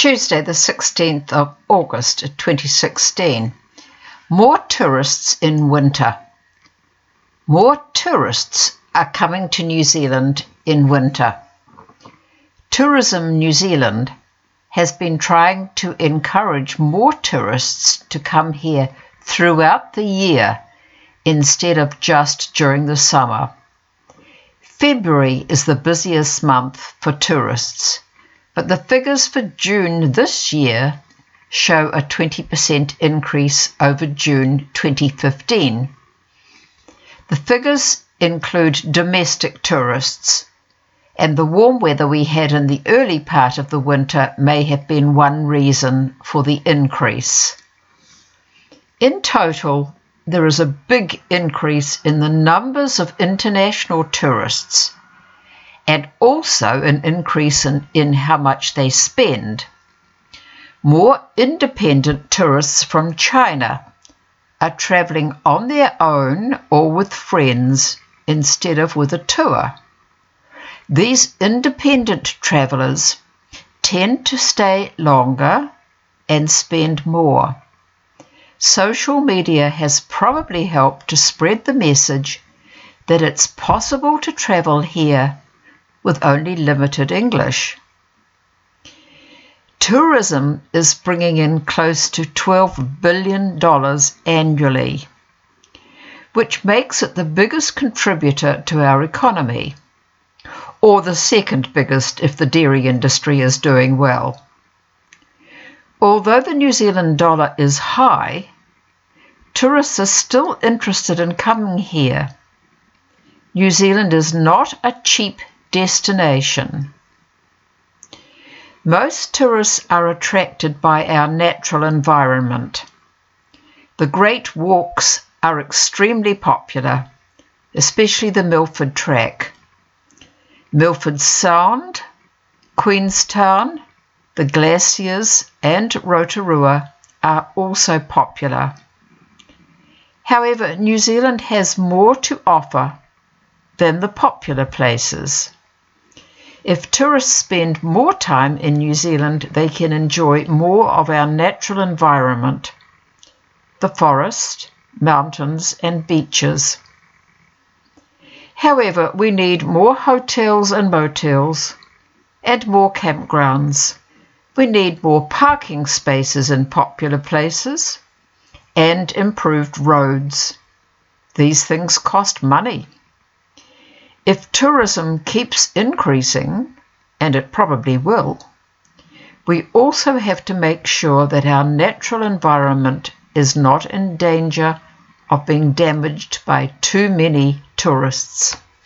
Tuesday the 16th of August 2016. More tourists in winter. More tourists are coming to New Zealand in winter. Tourism New Zealand has been trying to encourage more tourists to come here throughout the year instead of just during the summer. February is the busiest month for tourists, but the figures for June this year show a 20% increase over June 2015. The figures include domestic tourists, and the warm weather we had in the early part of the winter may have been one reason for the increase. In total, there is a big increase in the numbers of international tourists and also an increase in how much they spend. More independent tourists from China are travelling on their own or with friends instead of with a tour. These independent travellers tend to stay longer and spend more. Social media has probably helped to spread the message that it's possible to travel here with only limited English. Tourism is bringing in close to $12 billion annually, which makes it the biggest contributor to our economy, or the second biggest if the dairy industry is doing well. Although the New Zealand dollar is high, tourists are still interested in coming here. New Zealand is not a cheap destination. Most tourists are attracted by our natural environment. The Great Walks are extremely popular, especially the Milford Track. Milford Sound, Queenstown, the glaciers and Rotorua are also popular. However, New Zealand has more to offer than the popular places. If tourists spend more time in New Zealand, they can enjoy more of our natural environment, the forest, mountains and beaches. However, we need more hotels and motels and more campgrounds. We need more parking spaces in popular places and improved roads. These things cost money. If tourism keeps increasing, and it probably will, we also have to make sure that our natural environment is not in danger of being damaged by too many tourists.